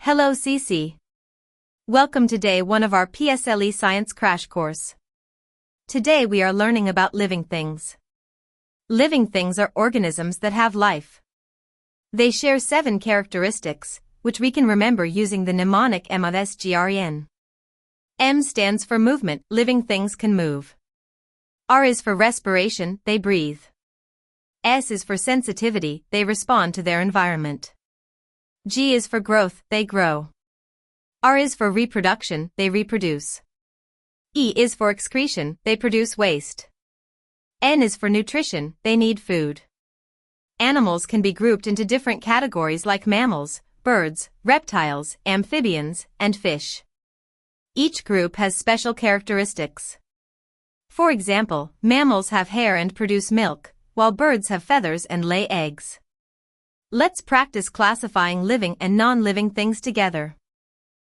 Hello Cece. Welcome to day 1 of our PSLE Science Crash Course. Today we are learning about living things. Living things are organisms that have life. They share 7 characteristics, which we can remember using the mnemonic MOSGREN. M stands for movement, living things can move. R is for respiration, they breathe. S is for sensitivity, they respond to their environment. G is for growth, they grow. R is for reproduction, they reproduce. E is for excretion, they produce waste. N is for nutrition, they need food. Animals can be grouped into different categories like mammals, birds, reptiles, amphibians, and fish. Each group has special characteristics. For example, mammals have hair and produce milk, while birds have feathers and lay eggs. Let's practice classifying living and non-living things together.